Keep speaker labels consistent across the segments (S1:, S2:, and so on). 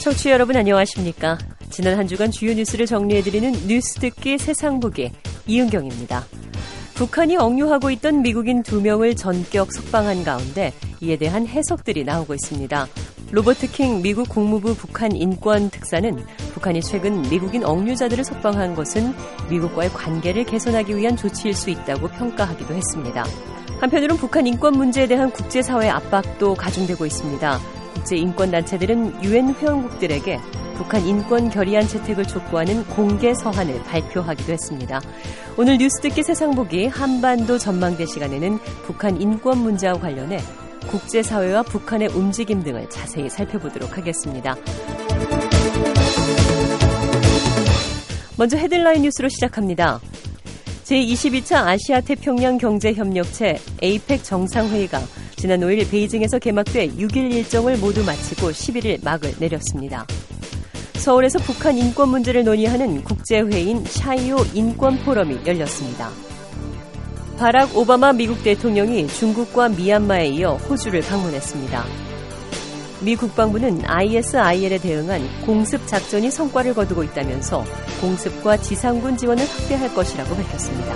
S1: 청취자 여러분 안녕하십니까? 지난 한 주간 주요 뉴스를 정리해드리는 뉴스 듣기 세상 보기 이은경입니다. 북한이 억류하고 있던 미국인 2명을 전격 석방한 가운데 이에 대한 해석들이 나오고 있습니다. 로버트 킹 미국 국무부 북한 인권 특사는 북한이 최근 미국인 억류자들을 석방한 것은 미국과의 관계를 개선하기 위한 조치일 수 있다고 평가하기도 했습니다. 한편으로는 북한 인권 문제에 대한 국제사회의 압박도 가중되고 있습니다. 국제인권단체들은 유엔 회원국들에게 북한 인권 결의안 채택을 촉구하는 공개 서한을 발표하기도 했습니다. 오늘 뉴스 듣기 세상 보기 한반도 전망대 시간에는 북한 인권 문제와 관련해 국제사회와 북한의 움직임 등을 자세히 살펴보도록 하겠습니다. 먼저 헤드라인 뉴스로 시작합니다. 제22차 아시아태평양 경제협력체 에이펙 정상회의가 지난 5일 베이징에서 개막돼 6일 일정을 모두 마치고 11일 막을 내렸습니다. 서울에서 북한 인권 문제를 논의하는 국제회의인 샤이오 인권포럼이 열렸습니다. 바락 오바마 미국 대통령이 중국과 미얀마에 이어 호주를 방문했습니다. 미 국방부는 ISIL에 대응한 공습 작전이 성과를 거두고 있다면서 공습과 지상군 지원을 확대할 것이라고 밝혔습니다.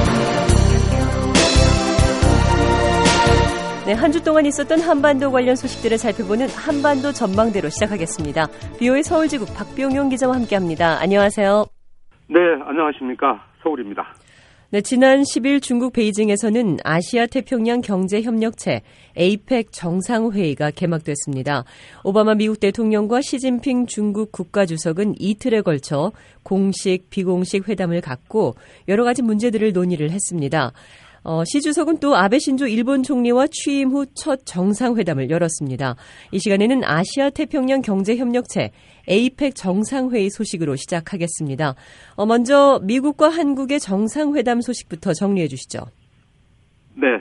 S1: 네, 한 주 동안 있었던 한반도 관련 소식들을 살펴보는 한반도 전망대로 시작하겠습니다. BOA 서울지국 박병용 기자와 함께합니다. 안녕하세요.
S2: 네, 안녕하십니까. 서울입니다.
S1: 네, 지난 10일 중국 베이징에서는 아시아태평양 경제협력체 에이펙 정상회의가 개막됐습니다. 오바마 미국 대통령과 시진핑 중국 국가주석은 이틀에 걸쳐 공식, 비공식 회담을 갖고 여러 가지 문제들을 논의를 했습니다. 시 주석은 또 아베 신조 일본 총리와 취임 후 첫 정상회담을 열었습니다. 이 시간에는 아시아태평양 경제협력체 에이펙 정상회의 소식으로 시작하겠습니다. 먼저 미국과 한국의 정상회담 소식부터 정리해 주시죠.
S2: 네,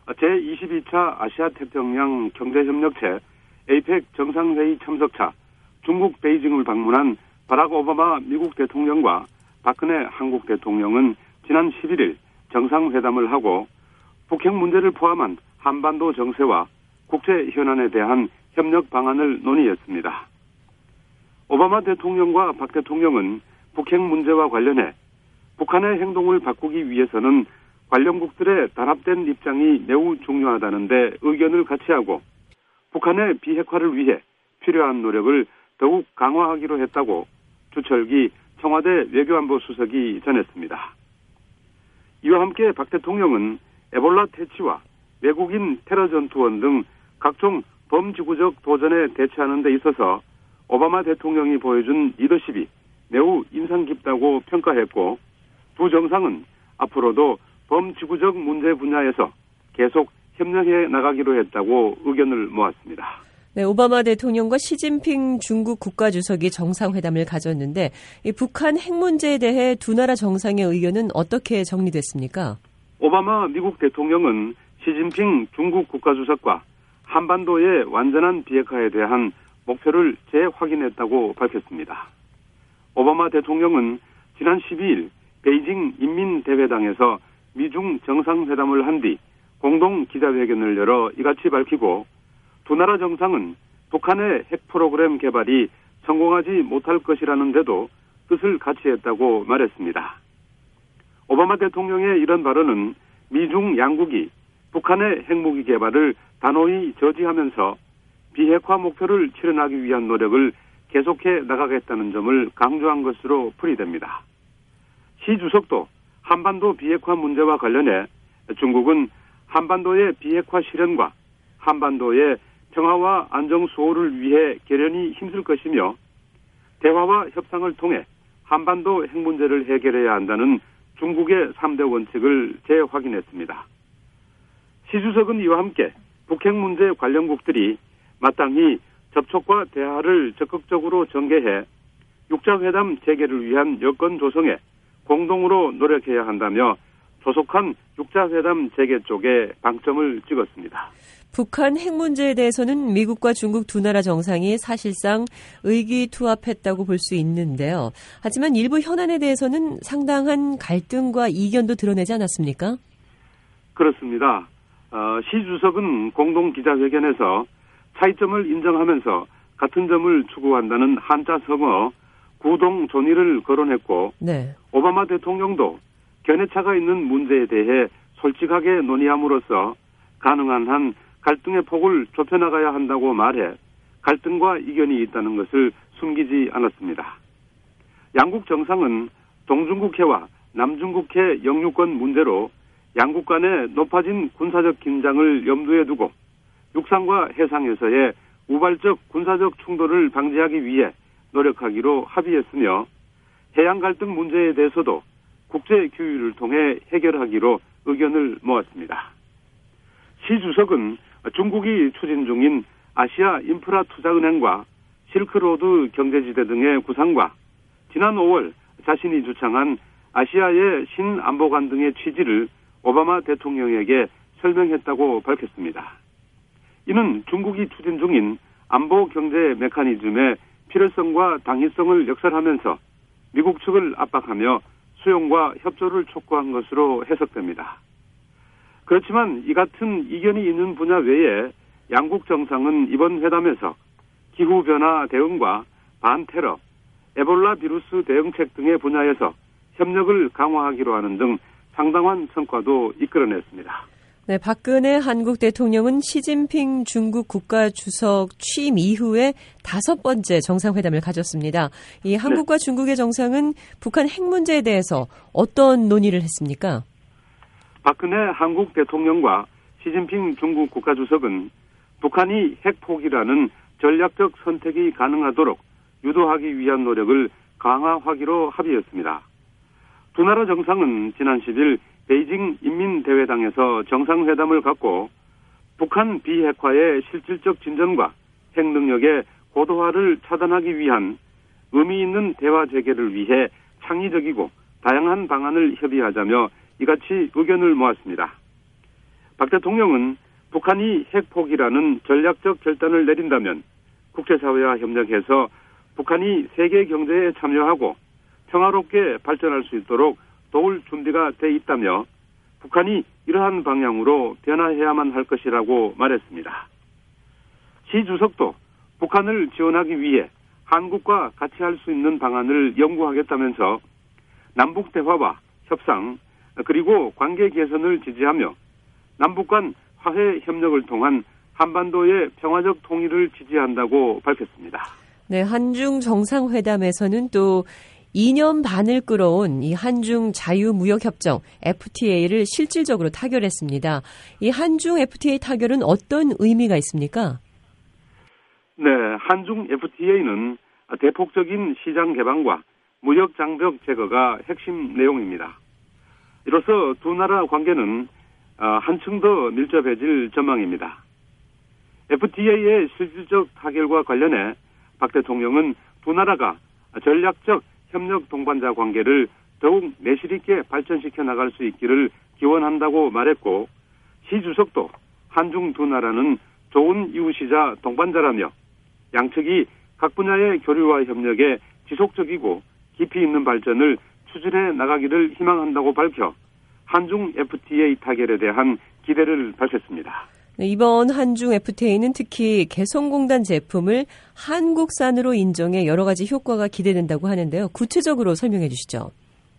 S2: 제22차 아시아태평양 경제협력체 에이펙 정상회의 참석차 중국 베이징을 방문한 바락 오바마 미국 대통령과 박근혜 한국 대통령은 지난 11일 정상회담을 하고 북핵 문제를 포함한 한반도 정세와 국제 현안에 대한 협력 방안을 논의했습니다. 오바마 대통령과 박 대통령은 북핵 문제와 관련해 북한의 행동을 바꾸기 위해서는 관련국들의 단합된 입장이 매우 중요하다는 데 의견을 같이하고 북한의 비핵화를 위해 필요한 노력을 더욱 강화하기로 했다고 주철기 청와대 외교안보 수석이 전했습니다. 이와 함께 박 대통령은 에볼라 퇴치와 외국인 테러 전투원 등 각종 범지구적 도전에 대처하는 데 있어서 오바마 대통령이 보여준 리더십이 매우 인상 깊다고 평가했고 두 정상은 앞으로도 범지구적 문제 분야에서 계속 협력해 나가기로 했다고 의견을 모았습니다.
S1: 네, 오바마 대통령과 시진핑 중국 국가주석이 정상회담을 가졌는데 이 북한 핵 문제에 대해 두 나라 정상의 의견은 어떻게 정리됐습니까?
S2: 오바마 미국 대통령은 시진핑 중국 국가주석과 한반도의 완전한 비핵화에 대한 목표를 재확인했다고 밝혔습니다. 오바마 대통령은 지난 12일 베이징 인민대회당에서 미중 정상회담을 한 뒤 공동 기자회견을 열어 이같이 밝히고 두 나라 정상은 북한의 핵 프로그램 개발이 성공하지 못할 것이라는 데도 뜻을 같이 했다고 말했습니다. 오바마 대통령의 이런 발언은 미중 양국이 북한의 핵무기 개발을 단호히 저지하면서 비핵화 목표를 실현하기 위한 노력을 계속해 나가겠다는 점을 강조한 것으로 풀이됩니다. 시 주석도 한반도 비핵화 문제와 관련해 중국은 한반도의 비핵화 실현과 한반도의 평화와 안정 수호를 위해 결연히 힘쓸 것이며 대화와 협상을 통해 한반도 핵 문제를 해결해야 한다는 중국의 3대 원칙을 재확인했습니다. 시 주석은 이와 함께 북핵 문제 관련국들이 마땅히 접촉과 대화를 적극적으로 전개해 6자 회담 재개를 위한 여건 조성에 공동으로 노력해야 한다며 조속한 6자 회담 재개 쪽에 방점을 찍었습니다.
S1: 북한 핵 문제에 대해서는 미국과 중국 두 나라 정상이 사실상 의기투합했다고 볼 수 있는데요. 하지만 일부 현안에 대해서는 상당한 갈등과 이견도 드러내지 않았습니까?
S2: 그렇습니다. 시 주석은 공동 기자회견에서 차이점을 인정하면서 같은 점을 추구한다는 한자 성어 구동 존의를 거론했고
S1: 네.
S2: 오바마 대통령도 견해차가 있는 문제에 대해 솔직하게 논의함으로써 가능한 한 갈등의 폭을 좁혀나가야 한다고 말해 갈등과 이견이 있다는 것을 숨기지 않았습니다. 양국 정상은 동중국해와 남중국해 영유권 문제로 양국 간의 높아진 군사적 긴장을 염두에 두고 육상과 해상에서의 우발적 군사적 충돌을 방지하기 위해 노력하기로 합의했으며 해양 갈등 문제에 대해서도 국제 규율을 통해 해결하기로 의견을 모았습니다. 시 주석은 중국이 추진 중인 아시아 인프라 투자은행과 실크로드 경제지대 등의 구상과 지난 5월 자신이 주창한 아시아의 신안보관 등의 취지를 오바마 대통령에게 설명했다고 밝혔습니다. 이는 중국이 추진 중인 안보 경제 메커니즘의 필요성과 당위성을 역설하면서 미국 측을 압박하며 수용과 협조를 촉구한 것으로 해석됩니다. 그렇지만 이 같은 이견이 있는 분야 외에 양국 정상은 이번 회담에서 기후변화 대응과 반테러, 에볼라 비루스 대응책 등의 분야에서 협력을 강화하기로 하는 등 상당한 성과도 이끌어냈습니다.
S1: 네, 박근혜 한국 대통령은 시진핑 중국 국가주석 취임 이후에 5번째 정상회담을 가졌습니다. 이 한국과 중국의 정상은 북한 핵 문제에 대해서 어떤 논의를 했습니까?
S2: 박근혜 한국 대통령과 시진핑 중국 국가주석은 북한이 핵 포기라는 전략적 선택이 가능하도록 유도하기 위한 노력을 강화하기로 합의했습니다. 두 나라 정상은 지난 10일 베이징 인민대회당에서 정상회담을 갖고 북한 비핵화의 실질적 진전과 핵 능력의 고도화를 차단하기 위한 의미 있는 대화 재개를 위해 창의적이고 다양한 방안을 협의하자며 이같이 의견을 모았습니다. 박 대통령은 북한이 핵 포기라는 전략적 결단을 내린다면 국제사회와 협력해서 북한이 세계 경제에 참여하고 평화롭게 발전할 수 있도록 도울 준비가 돼 있다며 북한이 이러한 방향으로 변화해야만 할 것이라고 말했습니다. 시 주석도 북한을 지원하기 위해 한국과 같이 할 수 있는 방안을 연구하겠다면서 남북 대화와 협상 그리고 관계 개선을 지지하며 남북 간 화해 협력을 통한 한반도의 평화적 통일을 지지한다고 밝혔습니다.
S1: 네, 한중 정상회담에서는 또 2년 반을 끌어온 이 한중 자유무역협정 FTA를 실질적으로 타결했습니다. 이 한중 FTA 타결은 어떤 의미가 있습니까?
S2: 네, 한중 FTA는 대폭적인 시장 개방과 무역 장벽 제거가 핵심 내용입니다. 이로써 두 나라 관계는 한층 더 밀접해질 전망입니다. FTA의 실질적 타결과 관련해 박 대통령은 두 나라가 전략적 협력 동반자 관계를 더욱 내실 있게 발전시켜 나갈 수 있기를 기원한다고 말했고 시 주석도 한중 두 나라는 좋은 이웃이자 동반자라며 양측이 각 분야의 교류와 협력에 지속적이고 깊이 있는 발전을 추진해 나가기를 희망한다고 밝혀 한중 FTA 타결에 대한 기대를 밝혔습니다.
S1: 이번 한중 FTA는 특히 개성공단 제품을 한국산으로 인정해 여러 가지 효과가 기대된다고 하는데요. 구체적으로 설명해 주시죠.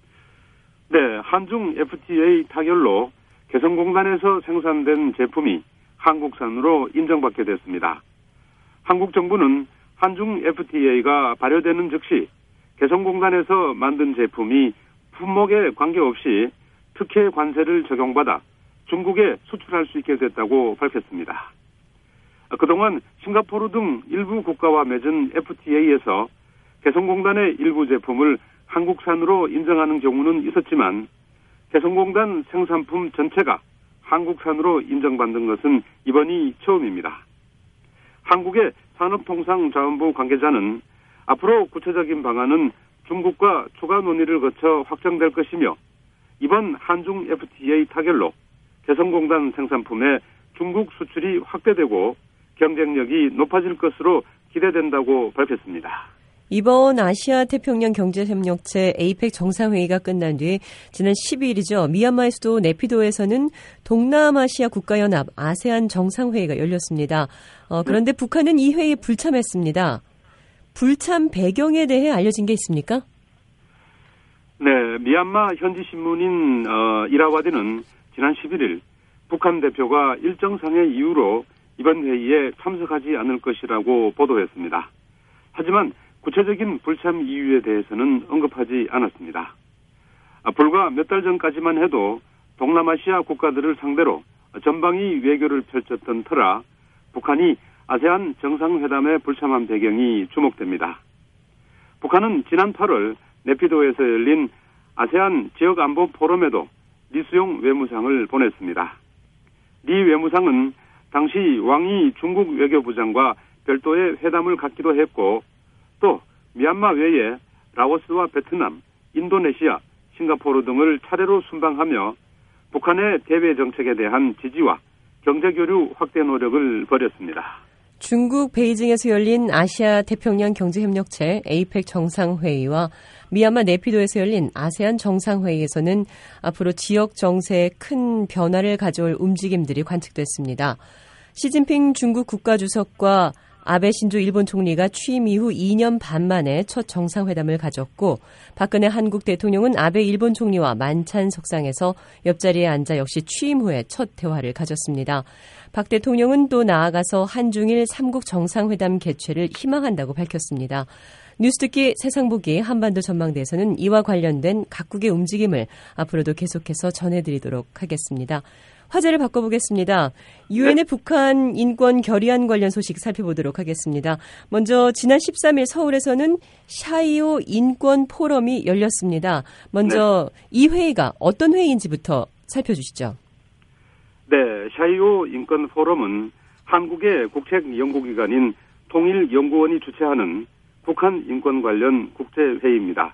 S2: 네, 한중 FTA 타결로 개성공단에서 생산된 제품이 한국산으로 인정받게 됐습니다. 한국 정부는 한중 FTA가 발효되는 즉시 개성공단에서 만든 제품이 품목에 관계없이 특혜 관세를 적용받아 중국에 수출할 수 있게 됐다고 밝혔습니다. 그동안 싱가포르 등 일부 국가와 맺은 FTA에서 개성공단의 일부 제품을 한국산으로 인정하는 경우는 있었지만 개성공단 생산품 전체가 한국산으로 인정받는 것은 이번이 처음입니다. 한국의 산업통상자원부 관계자는 앞으로 구체적인 방안은 중국과 추가 논의를 거쳐 확정될 것이며 이번 한중 FTA 타결로 개성공단 생산품의 중국 수출이 확대되고 경쟁력이 높아질 것으로 기대된다고 밝혔습니다.
S1: 이번 아시아 태평양 경제협력체 APEC 정상회의가 끝난 뒤 지난 12일이죠. 미얀마의 수도 네피도에서는 동남아시아 국가연합 아세안 정상회의가 열렸습니다. 그런데 북한은 이 회의에 불참했습니다. 불참 배경에 대해 알려진 게 있습니까?
S2: 네, 미얀마 현지 신문인 이라와디는 지난 11일 북한 대표가 일정상의 이유로 이번 회의에 참석하지 않을 것이라고 보도했습니다. 하지만 구체적인 불참 이유에 대해서는 언급하지 않았습니다. 불과 몇 달 전까지만 해도 동남아시아 국가들을 상대로 전방위 외교를 펼쳤던 터라 북한이 아세안 정상회담에 불참한 배경이 주목됩니다. 북한은 지난 8월 네피도에서 열린 아세안 지역안보 포럼에도 리수용 외무상을 보냈습니다. 리 외무상은 당시 왕이 중국 외교부장과 별도의 회담을 갖기도 했고 또 미얀마 외에 라오스와 베트남, 인도네시아, 싱가포르 등을 차례로 순방하며 북한의 대외 정책에 대한 지지와 경제교류 확대 노력을 벌였습니다.
S1: 중국 베이징에서 열린 아시아 태평양 경제협력체 APEC 정상회의와 미얀마 네피도에서 열린 아세안 정상회의에서는 앞으로 지역 정세에 큰 변화를 가져올 움직임들이 관측됐습니다. 시진핑 중국 국가주석과 아베 신조 일본 총리가 취임 이후 2년 반 만에 첫 정상회담을 가졌고 박근혜 한국 대통령은 아베 일본 총리와 만찬 석상에서 옆자리에 앉아 역시 취임 후에 첫 대화를 가졌습니다. 박 대통령은 또 나아가서 한중일 3국 정상회담 개최를 희망한다고 밝혔습니다. 뉴스듣기 세상보기 한반도 전망대에서는 이와 관련된 각국의 움직임을 앞으로도 계속해서 전해드리도록 하겠습니다. 화제를 바꿔보겠습니다. 유엔의 북한 인권 결의안 관련 소식 살펴보도록 하겠습니다. 먼저 지난 13일 서울에서는 샤이오 인권 포럼이 열렸습니다. 먼저 이 회의가 어떤 회의인지부터 살펴주시죠.
S2: 네, 샤이오 인권 포럼은 한국의 국책연구기관인 통일연구원이 주최하는 북한 인권 관련 국제회의입니다.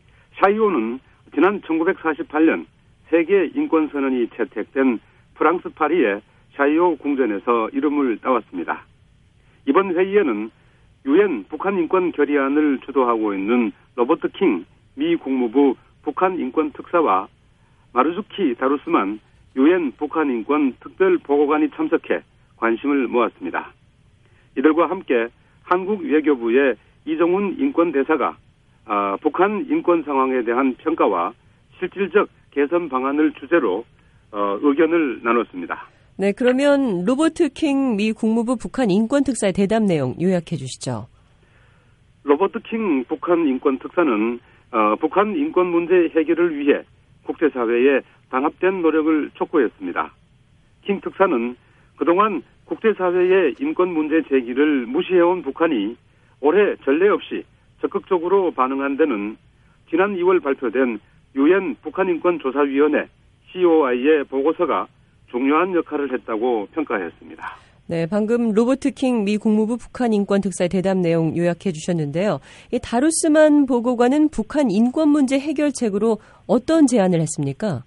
S2: 샤이오는 지난 1948년 세계 인권선언이 채택된 프랑스 파리의 샤이오 궁전에서 이름을 따왔습니다. 이번 회의에는 유엔 북한 인권 결의안을 주도하고 있는 로버트 킹 미 국무부 북한 인권 특사와 마르주키 다루스만 유엔 북한 인권 특별 보고관이 참석해 관심을 모았습니다. 이들과 함께 한국 외교부의 이정훈 인권대사가 북한 인권 상황에 대한 평가와 실질적 개선 방안을 주제로 의견을 나눴습니다.
S1: 네, 그러면 로버트 킹 미 국무부 북한 인권 특사의 대담 내용 요약해 주시죠.
S2: 로버트 킹 북한 인권 특사는 북한 인권 문제 해결을 위해 국제사회에 단합된 노력을 촉구했습니다. 킹 특사는 그동안 국제사회의 인권 문제 제기를 무시해온 북한이 올해 전례 없이 적극적으로 반응한 데는 지난 2월 발표된 유엔 북한인권조사위원회 COI의 보고서가 중요한 역할을 했다고 평가했습니다.
S1: 네, 방금 로버트 킹 미 국무부 북한 인권 특사의 대담 내용 요약해 주셨는데요. 이 다루스만 보고관은 북한 인권 문제 해결책으로 어떤 제안을 했습니까?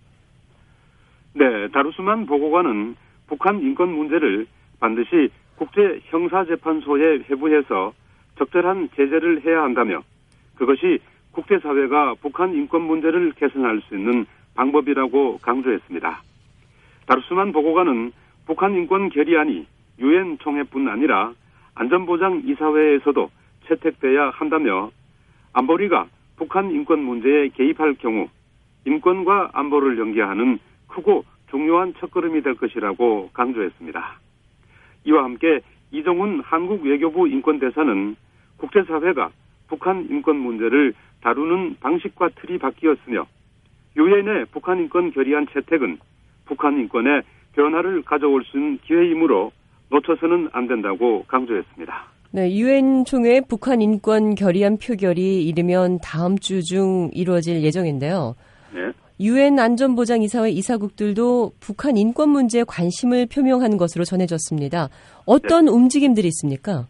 S2: 네, 다루스만 보고관은 북한 인권 문제를 반드시 국제형사재판소에 회부해서 적절한 제재를 해야 한다며 그것이 국제사회가 북한 인권 문제를 개선할 수 있는 방법이라고 강조했습니다. 다루스만 보고관은 북한 인권 결의안이 유엔 총회뿐 아니라 안전보장이사회에서도 채택돼야 한다며 안보리가 북한 인권 문제에 개입할 경우 인권과 안보를 연계하는 크고 중요한 첫걸음이 될 것이라고 강조했습니다. 이와 함께 이정훈 한국 외교부 인권대사는 국제사회가 북한 인권 문제를 다루는 방식과 틀이 바뀌었으며 유엔의 북한 인권 결의안 채택은 북한 인권에 변화를 가져올 수 있는 기회이므로 놓쳐서는 안 된다고 강조했습니다.
S1: 네, 유엔 총회 북한 인권 결의안 표결이 이르면 다음 주 중 이루어질 예정인데요.
S2: 네.
S1: 유엔 안전보장이사회 이사국들도 북한 인권 문제에 관심을 표명한 것으로 전해졌습니다. 어떤 움직임들이 있습니까?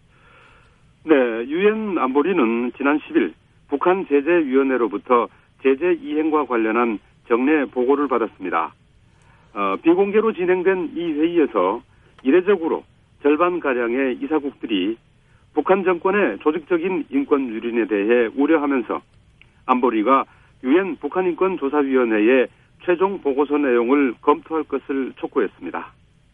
S2: 네, 유엔 안보리는 지난 10일 북한 제재위원회로부터 제재 이행과 관련한 정례 보고를 받았습니다. 비공개로 진행된 이 회의에서 이례적으로 절반가량의 이사국들이 북한 정권의 조직적인 인권 유린에 대해 우려하면서 안보리가 유엔 북한인권조사위원회의 최종 보고서 내용을 검토할 것을 촉구했습니다.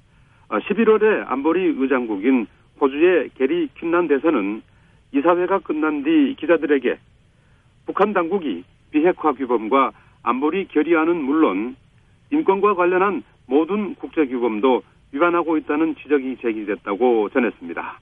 S2: 11월에 안보리 의장국인 호주의 게리 퀸난 대사는 이사회가 끝난 뒤 기자들에게 북한 당국이 비핵화 규범과 안보리 결의안은 물론 인권과 관련한 모든 국제규범도 위반하고 있다는 지적이 제기됐다고 전했습니다.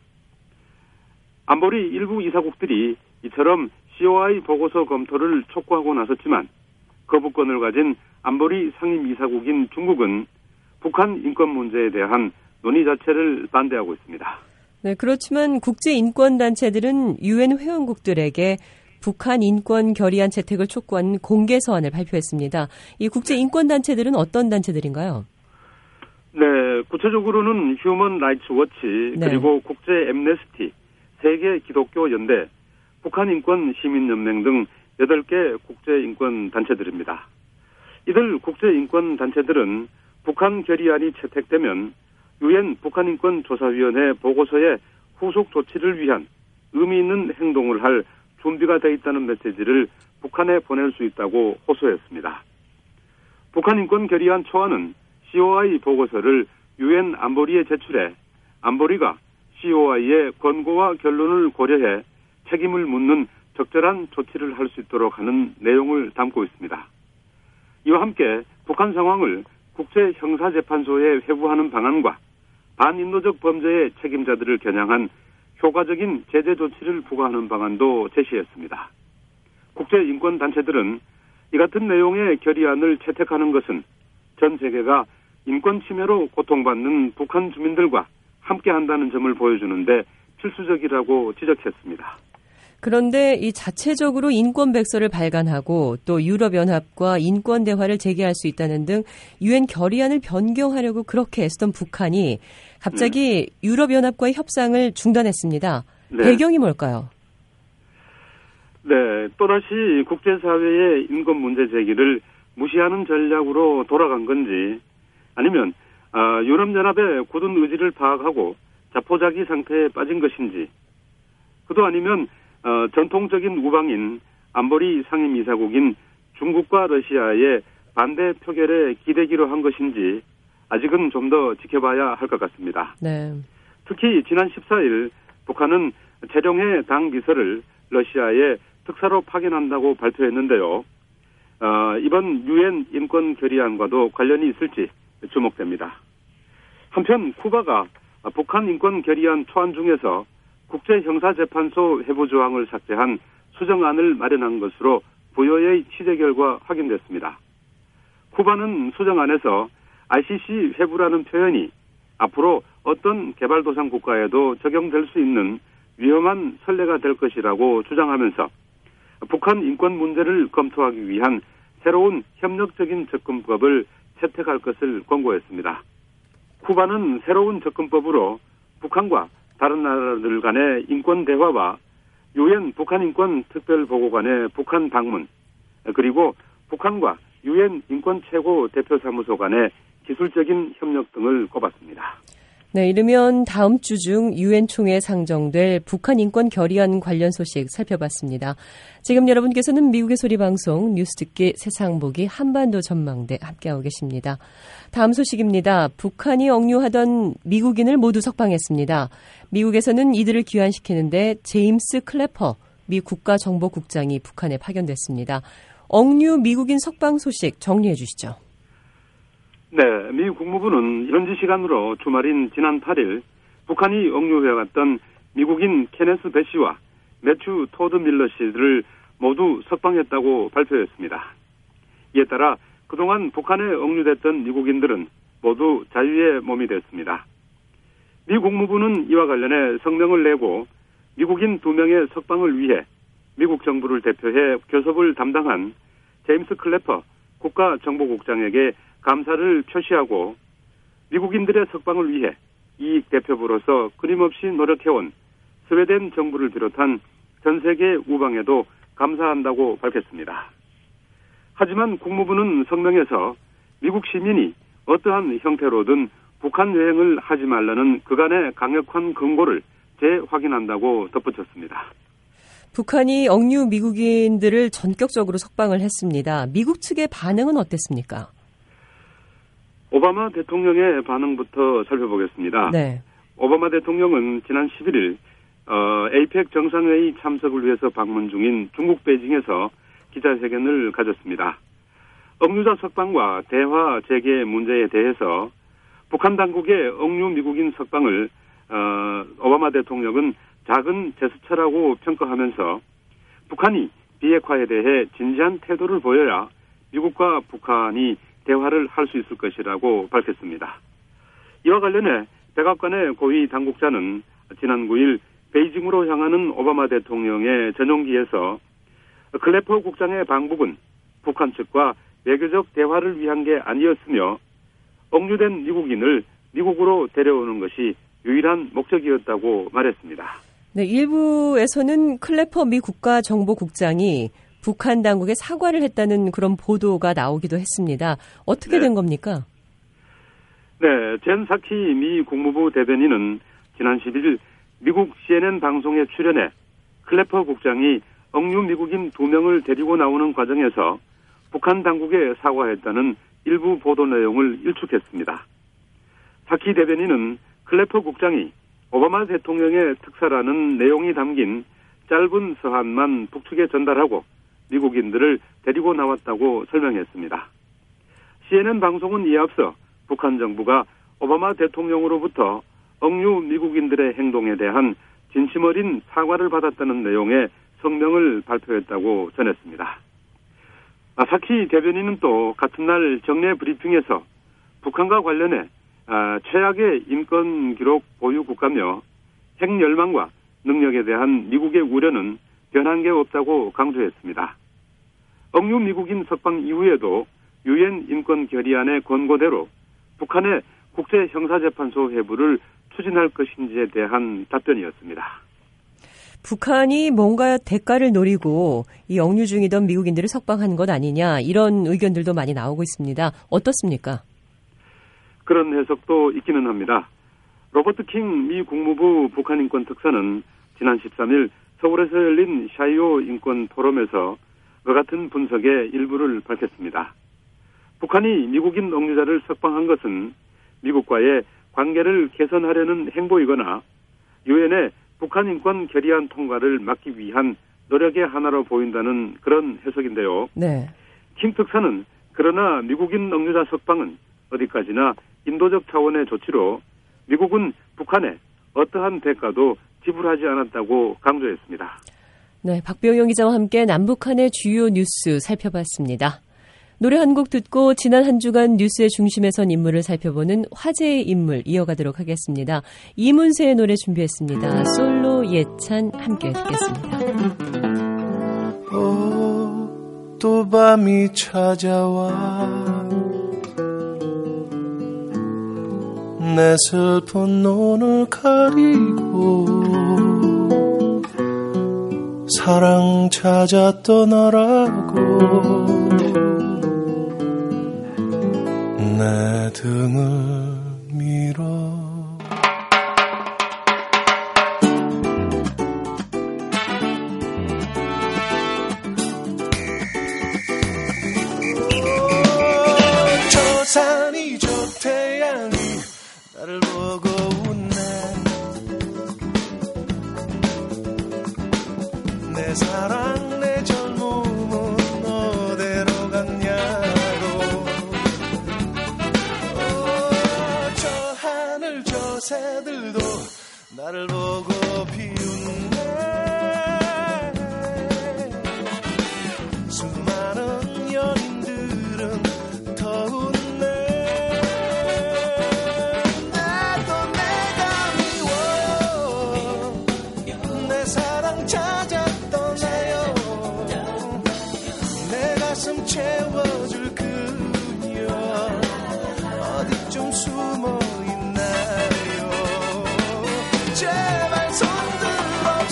S2: 안보리 일부 이사국들이 이처럼 COI 보고서 검토를 촉구하고 나섰지만 거부권을 가진 안보리 상임이사국인 중국은 북한 인권 문제에 대한 논의 자체를 반대하고 있습니다.
S1: 네, 그렇지만 국제인권단체들은 유엔 회원국들에게 북한 인권 결의안 채택을 촉구한 공개 서한을 발표했습니다. 이 국제인권단체들은 어떤 단체들인가요?
S2: 네, 구체적으로는 휴먼 라이츠 워치, 그리고 국제 엠네스티, 세계 기독교 연대, 북한인권 시민연맹 등 8개 국제인권단체들입니다. 이들 국제인권단체들은 북한 결의안이 채택되면 유엔 북한인권조사위원회 보고서의 후속 조치를 위한 의미 있는 행동을 할 준비가 돼 있다는 메시지를 북한에 보낼 수 있다고 호소했습니다. 북한인권 결의안 초안은 COI 보고서를 유엔 안보리에 제출해 안보리가 COI의 권고와 결론을 고려해 책임을 묻는 적절한 조치를 할 수 있도록 하는 내용을 담고 있습니다. 이와 함께 북한 상황을 국제형사재판소에 회부하는 방안과 반인도적 범죄의 책임자들을 겨냥한 효과적인 제재 조치를 부과하는 방안도 제시했습니다. 국제인권단체들은 이 같은 내용의 결의안을 채택하는 것은 전 세계가 인권 침해로 고통받는 북한 주민들과 함께한다는 점을 보여주는데 필수적이라고 지적했습니다.
S1: 그런데 이 자체적으로 인권 백서를 발간하고 또 유럽연합과 인권 대화를 재개할 수 있다는 등 유엔 결의안을 변경하려고 그렇게 애쓰던 북한이 갑자기 유럽연합과의 협상을 중단했습니다.
S2: 네.
S1: 배경이 뭘까요?
S2: 네, 또다시 국제사회의 인권 문제 제기를 무시하는 전략으로 돌아간 건지 아니면 유럽연합의 굳은 의지를 파악하고 자포자기 상태에 빠진 것인지 그도 아니면 전통적인 우방인 안보리 상임이사국인 중국과 러시아의 반대 표결에 기대기로 한 것인지 아직은 좀 더 지켜봐야 할 것 같습니다.
S1: 네.
S2: 특히 지난 14일 북한은 재룡해 당 비서를 러시아에 특사로 파견한다고 발표했는데요. 이번 유엔 인권 결의안과도 관련이 있을지 주목됩니다. 한편 쿠바가 북한 인권 결의안 초안 중에서 국제형사재판소 회부 조항을 삭제한 수정안을 마련한 것으로 부여의 취재 결과 확인됐습니다. 쿠바는 수정안에서 ICC 회부라는 표현이 앞으로 어떤 개발도상 국가에도 적용될 수 있는 위험한 선례가 될 것이라고 주장하면서 북한 인권 문제를 검토하기 위한 새로운 협력적인 접근법을 채택할 것을 권고했습니다. 쿠바는 새로운 접근법으로 북한과 다른 나라들 간의 인권 대화와 유엔 북한인권 특별보고관의 북한 방문, 그리고 북한과 유엔 인권 최고 대표사무소 간의 기술적인 협력 등을 꼽았습니다.
S1: 네, 이르면 다음 주 중 유엔 총회에 상정될 북한 인권 결의안 관련 소식 살펴봤습니다. 지금 여러분께서는 미국의 소리 방송 뉴스 듣기 세상 보기 한반도 전망대 함께하고 계십니다. 다음 소식입니다. 북한이 억류하던 미국인을 모두 석방했습니다. 미국에서는 이들을 귀환시키는데 제임스 클래퍼 미 국가정보국장이 북한에 파견됐습니다. 억류 미국인 석방 소식 정리해 주시죠.
S2: 네, 미 국무부는 현지 시간으로 주말인 지난 8일 북한이 억류해왔던 미국인 케네스 배 씨와 매튜 토드 밀러 씨를 모두 석방했다고 발표했습니다. 이에 따라 그동안 북한에 억류됐던 미국인들은 모두 자유의 몸이 됐습니다. 미 국무부는 이와 관련해 성명을 내고 미국인 2명의 석방을 위해 미국 정부를 대표해 교섭을 담당한 제임스 클래퍼 국가정보국장에게 감사를 표시하고 미국인들의 석방을 위해 이 대표부로서 끊임없이 노력해온 스웨덴 정부를 비롯한 전 세계 우방에도 감사한다고 밝혔습니다. 하지만 국무부는 성명에서 미국 시민이 어떠한 형태로든 북한 여행을 하지 말라는 그간의 강력한 경고를 재확인한다고 덧붙였습니다.
S1: 북한이 억류 미국인들을 전격적으로 석방을 했습니다. 미국 측의 반응은 어땠습니까?
S2: 오바마 대통령의 반응부터 살펴보겠습니다.
S1: 네.
S2: 오바마 대통령은 지난 11일 에이펙 정상회의 참석을 위해서 방문 중인 중국 베이징에서 기자회견을 가졌습니다. 억류자 석방과 대화 재개 문제에 대해서 북한 당국의 억류 미국인 석방을 오바마 대통령은 작은 제스처라고 평가하면서 북한이 비핵화에 대해 진지한 태도를 보여야 미국과 북한이 대화를 할 수 있을 것이라고 밝혔습니다. 이와 관련해 백악관의 고위 당국자는 지난 9일 베이징으로 향하는 오바마 대통령의 전용기에서 클래퍼 국장의 방북은 북한 측과 외교적 대화를 위한 게 아니었으며 억류된 미국인을 미국으로 데려오는 것이 유일한 목적이었다고 말했습니다.
S1: 네, 일부에서는 클래퍼 미 국가정보국장이 북한 당국에 사과를 했다는 그런 보도가 나오기도 했습니다. 어떻게 된 겁니까?
S2: 네, 젠 사키 미 국무부 대변인은 지난 11일 미국 CNN 방송에 출연해 클래퍼 국장이 억류 미국인 2명을 데리고 나오는 과정에서 북한 당국에 사과했다는 일부 보도 내용을 일축했습니다. 사키 대변인은 클래퍼 국장이 오바마 대통령의 특사라는 내용이 담긴 짧은 서한만 북측에 전달하고 미국인들을 데리고 나왔다고 설명했습니다. CNN 방송은 이에 앞서 북한 정부가 오바마 대통령으로부터 억류 미국인들의 행동에 대한 진심 어린 사과를 받았다는 내용의 성명을 발표했다고 전했습니다. 사키 대변인은 또 같은 날 정례 브리핑에서 북한과 관련해 최악의 인권 기록 보유 국가며 핵 열망과 능력에 대한 미국의 우려는 변한 게 없다고 강조했습니다. 억류 미국인 석방 이후에도 유엔 인권 결의안의 권고대로 북한의 국제형사재판소 회부를 추진할 것인지에 대한 답변이었습니다.
S1: 북한이 뭔가 대가를 노리고 이 억류 중이던 미국인들을 석방한 것 아니냐 이런 의견들도 많이 나오고 있습니다. 어떻습니까?
S2: 그런 해석도 있기는 합니다. 로버트 킹 미 국무부 북한인권 특사는 지난 13일 서울에서 열린 샤이오 인권 포럼에서 그 같은 분석의 일부를 밝혔습니다. 북한이 미국인 억류자를 석방한 것은 미국과의 관계를 개선하려는 행보이거나 유엔의 북한 인권 결의안 통과를 막기 위한 노력의 하나로 보인다는 그런 해석인데요.
S1: 네.
S2: 킹 특사는 그러나 미국인 억류자 석방은 어디까지나 인도적 차원의 조치로 미국은 북한에 어떠한 대가도 지불하지 않았다고 강조했습니다.
S1: 네, 박병영 기자와 함께 남북한의 주요 뉴스 살펴봤습니다. 노래 한 곡 듣고 지난 한 주간 뉴스의 중심에 선 인물을 살펴보는 화제의 인물 이어가도록 하겠습니다. 이문세의 노래 준비했습니다. 솔로 예찬 함께 듣겠습니다.
S3: 또 밤이 찾아와 내 슬픈 눈을 가리고 사랑 찾아 떠나라고 내 등을 밀어 저 산이 저 태양이 나를 보고 웃네 내 사랑 내 젊음은 어디로 갔냐고 저 하늘 저 새들도 나를 보고 비웃네 수많은 연인들은 더 웃네 나도 내가 미워 내 사랑 찾아 떠나요 내 가슴 채워줄 그녀 어디쯤 숨어 있나요 제발 손들어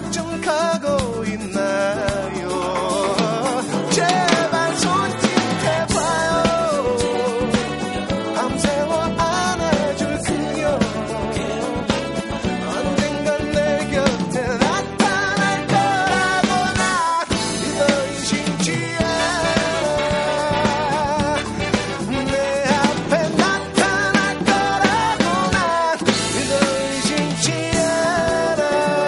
S3: 좀 가고 있나요? 제발 손짓해봐요. 밤새워 안아줄 그녀 언젠간 내 곁에 나타날 거라고 나 믿어 의심치 않아. 내 앞에 나타날 거라고 나 믿어 의심치 않아.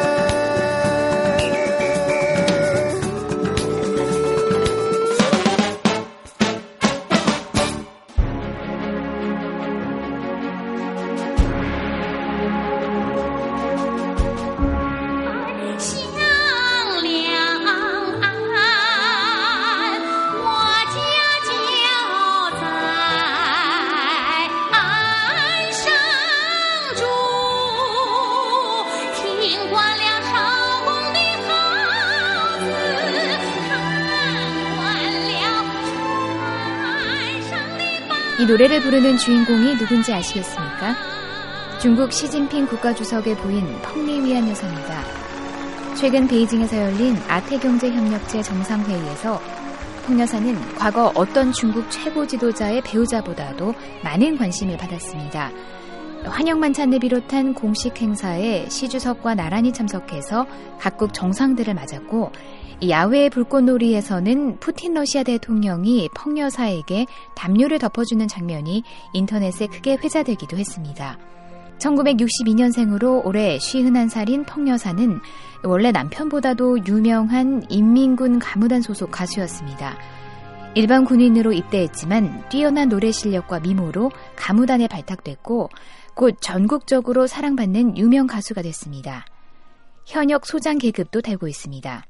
S4: 이 노래를 부르는 주인공이 누군지 아시겠습니까? 중국 시진핑 국가주석의 부인 펑리위안 여사입니다. 최근 베이징에서 열린 아태경제협력체 정상회의에서 펑 여사는 과거 어떤 중국 최고 지도자의 배우자보다도 많은 관심을 받았습니다. 환영만찬을 비롯한 공식 행사에 시 주석과 나란히 참석해서 각국 정상들을 맞았고, 이 야외 불꽃놀이에서는 푸틴 러시아 대통령이 펑 여사에게 담요를 덮어주는 장면이 인터넷에 크게 회자되기도 했습니다. 1962년생으로 올해 51살인 펑 여사는 원래 남편보다도 유명한 인민군 가무단 소속 가수였습니다. 일반 군인으로 입대했지만 뛰어난 노래 실력과 미모로 가무단에 발탁됐고 곧 전국적으로 사랑받는 유명 가수가 됐습니다. 현역 소장 계급도 달고 있습니다.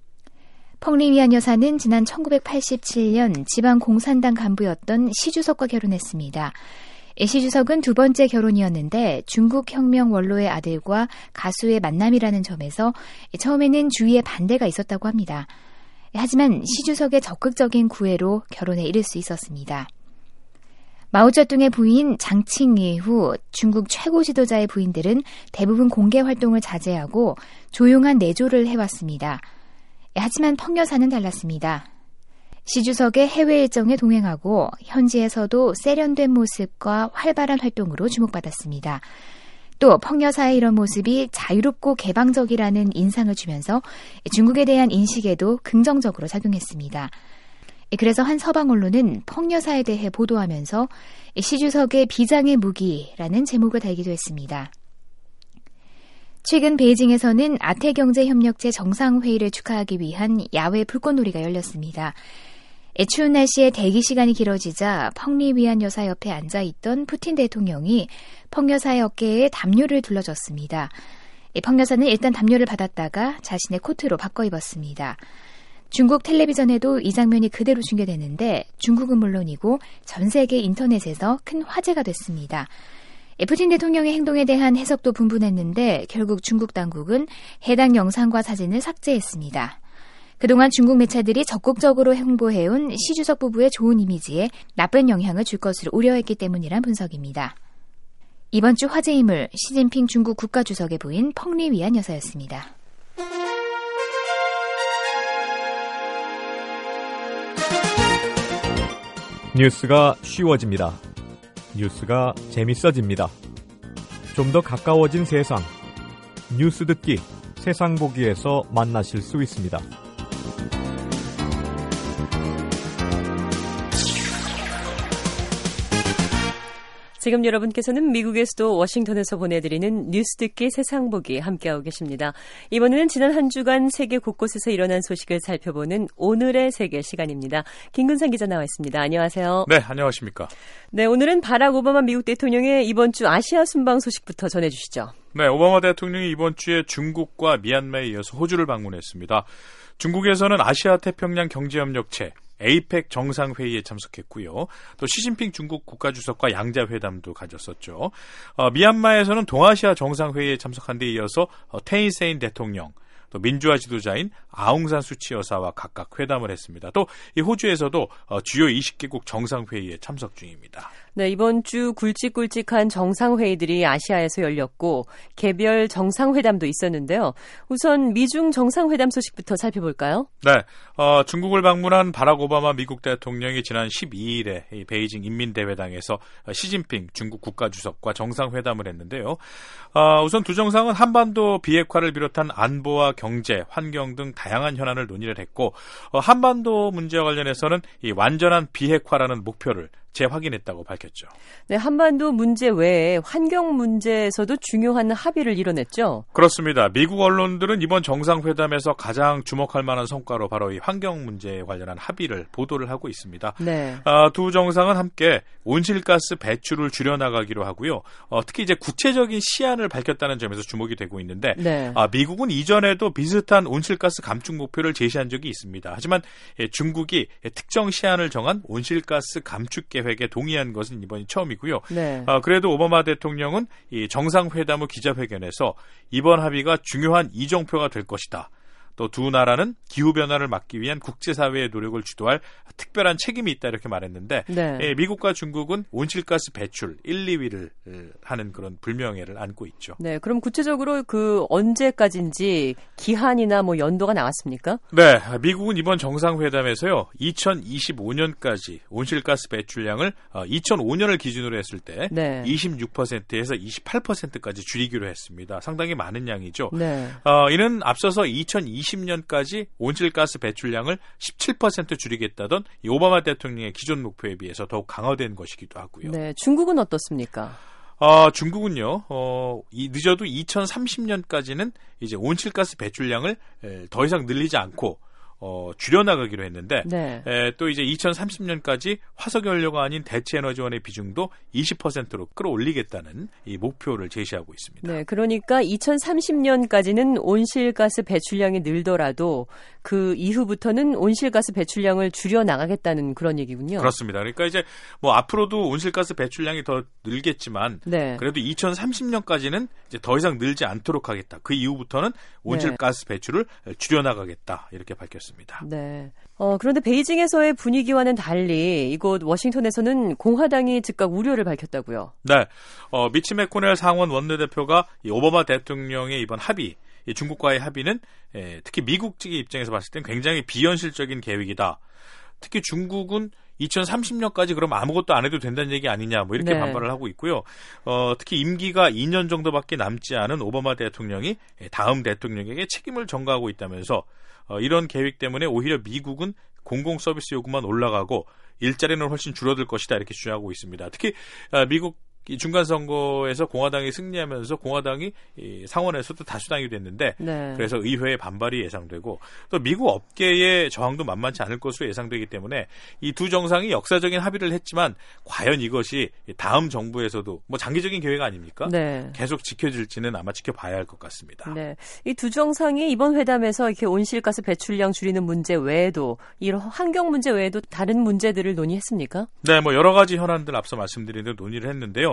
S4: 펑리위안 여사는 지난 1987년 지방공산당 간부였던 시 주석과 결혼했습니다. 시 주석은 두 번째 결혼이었는데 중국 혁명 원로의 아들과 가수의 만남이라는 점에서 처음에는 주위에 반대가 있었다고 합니다. 하지만 시 주석의 적극적인 구애로 결혼에 이를 수 있었습니다. 마오쩌둥의 부인 장칭 이후 중국 최고 지도자의 부인들은 대부분 공개 활동을 자제하고 조용한 내조를 해왔습니다. 하지만 펑 여사는 달랐습니다. 시 주석의 해외 일정에 동행하고 현지에서도 세련된 모습과 활발한 활동으로 주목받았습니다. 또 펑 여사의 이런 모습이 자유롭고 개방적이라는 인상을 주면서 중국에 대한 인식에도 긍정적으로 작용했습니다. 그래서 한 서방 언론은 펑 여사에 대해 보도하면서 시 주석의 비장의 무기라는 제목을 달기도 했습니다. 최근 베이징에서는 아태경제협력체 정상회의를 축하하기 위한 야외 불꽃놀이가 열렸습니다. 추운 날씨에 대기 시간이 길어지자 펑리위안 여사 옆에 앉아있던 푸틴 대통령이 펑 여사의 어깨에 담요를 둘러줬습니다. 펑 여사는 일단 담요를 받았다가 자신의 코트로 바꿔 입었습니다. 중국 텔레비전에도 이 장면이 그대로 중계되는데 중국은 물론이고 전 세계 인터넷에서 큰 화제가 됐습니다. 푸틴 대통령의 행동에 대한 해석도 분분했는데 결국 중국 당국은 해당 영상과 사진을 삭제했습니다. 그동안 중국 매체들이 적극적으로 홍보해온 시 주석 부부의 좋은 이미지에 나쁜 영향을 줄 것으로 우려했기 때문이란 분석입니다. 이번 주 화제 인물 시진핑 중국 국가주석의 부인 펑리위안 여사였습니다.
S5: 뉴스가 쉬워집니다. 뉴스가 재밌어집니다. 좀 더 가까워진 세상. 뉴스 듣기, 세상 보기에서 만나실 수 있습니다.
S1: 지금 여러분께서는 미국의 수도 워싱턴에서 보내드리는 뉴스 듣기 세상 보기 함께하고 계십니다. 이번에는 지난 한 주간 세계 곳곳에서 일어난 소식을 살펴보는 오늘의 세계 시간입니다. 김근상 기자 나와 있습니다. 안녕하세요.
S6: 네, 안녕하십니까.
S1: 네, 오늘은 바락 오바마 미국 대통령의 이번 주 아시아 순방 소식부터 전해주시죠.
S6: 네, 오바마 대통령이 이번 주에 중국과 미얀마에 이어서 호주를 방문했습니다. 중국에서는 아시아 태평양 경제협력체 에이펙 정상회의에 참석했고요. 또 시진핑 중국 국가주석과 양자회담도 가졌었죠. 미얀마에서는 동아시아 정상회의에 참석한 데 이어서 테인세인 대통령, 또 민주화 지도자인 아웅산 수치 여사와 각각 회담을 했습니다. 또 이 호주에서도 주요 20개국 정상회의에 참석 중입니다.
S1: 네, 이번 주 굵직굵직한 정상회의들이 아시아에서 열렸고 개별 정상회담도 있었는데요. 우선 미중 정상회담 소식부터 살펴볼까요?
S6: 네, 중국을 방문한 바락 오바마 미국 대통령이 지난 12일에 이 베이징 인민대회당에서 시진핑 중국 국가주석과 정상회담을 했는데요. 우선 두 정상은 한반도 비핵화를 비롯한 안보와 경제, 환경 등 다양한 현안을 논의를 했고 한반도 문제와 관련해서는 이 완전한 비핵화라는 목표를 재확인했다고 밝혔죠.
S1: 네, 한반도 문제 외에 환경 문제에서도 중요한 합의를 이뤄냈죠.
S6: 그렇습니다. 미국 언론들은 이번 정상회담에서 가장 주목할 만한 성과로 바로 이 환경 문제에 관련한 합의를 보도를 하고 있습니다.
S1: 네.
S6: 두 정상은 함께 온실가스 배출을 줄여나가기로 하고요. 특히 이제 구체적인 시안을 밝혔다는 점에서 주목이 되고 있는데
S1: 네.
S6: 미국은 이전에도 비슷한 온실가스 감축 목표를 제시한 적이 있습니다. 하지만 중국이 특정 시안을 정한 온실가스 감축 계획에 동의한 것은 이번이 처음이고요.
S1: 네.
S6: 그래도 오바마 대통령은 이 정상회담 후 기자회견에서 이번 합의가 중요한 이정표가 될 것이다. 또 두 나라는 기후변화를 막기 위한 국제사회의 노력을 주도할 특별한 책임이 있다 이렇게 말했는데
S1: 네.
S6: 미국과 중국은 온실가스 배출 1, 2위를 하는 그런 불명예를 안고 있죠.
S1: 네, 그럼 구체적으로 그 언제까지인지 기한이나 뭐 연도가 나왔습니까?
S6: 네, 미국은 이번 정상회담에서요 2025년까지 온실가스 배출량을 2005년을 기준으로 했을 때
S1: 네.
S6: 26%에서 28%까지 줄이기로 했습니다. 상당히 많은 양이죠.
S1: 네.
S6: 이는 앞서서 2020년까지 온실가스 배출량을 17% 줄이겠다던 이 오바마 대통령의 기존 목표에 비해서 더욱 강화된 것이기도 하고요.
S1: 네, 중국은 어떻습니까?
S6: 중국은요, 늦어도 2030년까지는 이제 온실가스 배출량을 더 이상 늘리지 않고 줄여나가기로 했는데
S1: 네.
S6: 또 이제 2030년까지 화석연료가 아닌 대체에너지원의 비중도 20%로 끌어올리겠다는 이 목표를 제시하고 있습니다.
S1: 네, 그러니까 2030년까지는 온실가스 배출량이 늘더라도 그 이후부터는 온실가스 배출량을 줄여 나가겠다는 그런 얘기군요.
S6: 그렇습니다. 그러니까 이제 뭐 앞으로도 온실가스 배출량이 더 늘겠지만
S1: 네.
S6: 그래도 2030년까지는 이제 더 이상 늘지 않도록 하겠다. 그 이후부터는 온실가스 배출을 줄여 나가겠다. 이렇게 밝혔습니다.
S1: 네. 그런데 베이징에서의 분위기와는 달리 이곳 워싱턴에서는 공화당이 즉각 우려를 밝혔다고요.
S6: 네. 미치 맥코넬 상원 원내대표가 이 오바마 대통령의 이번 합의, 이 중국과의 합의는 특히 미국 측의 입장에서 봤을 땐 굉장히 비현실적인 계획이다. 특히 중국은 2030년까지 그럼 아무것도 안 해도 된다는 얘기 아니냐 뭐 이렇게
S1: 네.
S6: 반발을 하고 있고요. 특히 임기가 2년 정도밖에 남지 않은 오바마 대통령이 다음 대통령에게 책임을 전가하고 있다면서 이런 계획 때문에 오히려 미국은 공공 서비스 요금만 올라가고 일자리는 훨씬 줄어들 것이다 이렇게 주장하고 있습니다. 특히 미국 중간 선거에서 공화당이 승리하면서 공화당이 상원에서도 다수당이 됐는데
S1: 네.
S6: 그래서 의회의 반발이 예상되고 또 미국 업계의 저항도 만만치 않을 것으로 예상되기 때문에 이 두 정상이 역사적인 합의를 했지만 과연 이것이 다음 정부에서도 뭐 장기적인 계획 아닙니까?
S1: 네.
S6: 계속 지켜질지는 아마 지켜봐야 할 것 같습니다.
S1: 네. 이 두 정상이 이번 회담에서 이렇게 온실가스 배출량 줄이는 문제 외에도 이런 환경 문제 외에도 다른 문제들을 논의했습니까?
S6: 네, 뭐 여러 가지 현안들 앞서 말씀드린 대로 논의를 했는데요.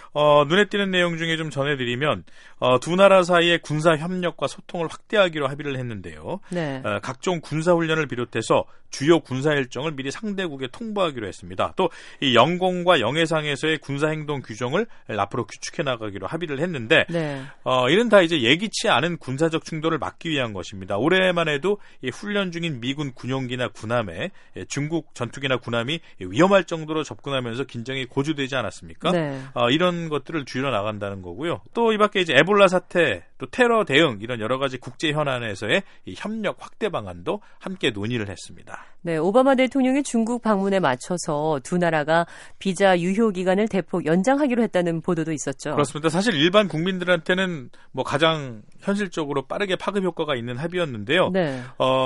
S6: 눈에 띄는 내용 중에 좀 전해드리면 두 나라 사이의 군사 협력과 소통을 확대하기로 합의를 했는데요.
S1: 네.
S6: 각종 군사 훈련을 비롯해서 주요 군사 일정을 미리 상대국에 통보하기로 했습니다. 또 이 영공과 영해상에서의 군사 행동 규정을 앞으로 규칙해 나가기로 합의를 했는데
S1: 네.
S6: 이는 다 이제 예기치 않은 군사적 충돌을 막기 위한 것입니다. 올해만 해도 이 훈련 중인 미군 군용기나 군함에 중국 전투기나 군함이 위험할 정도로 접근하면서 긴장이 고조되지 않았습니까?
S1: 네.
S6: 이런 것들을 줄여 나간다는 거고요. 또 이 밖에 이제 에볼라 사태, 또 테러 대응 이런 여러 가지 국제 현안에서의 이 협력 확대 방안도 함께 논의를 했습니다.
S1: 네, 오바마 대통령의 중국 방문에 맞춰서 두 나라가 비자 유효 기간을 대폭 연장하기로 했다는 보도도 있었죠.
S6: 그렇습니다. 사실 일반 국민들한테는 뭐 가장 현실적으로 빠르게 파급 효과가 있는 합의였는데요.
S1: 네.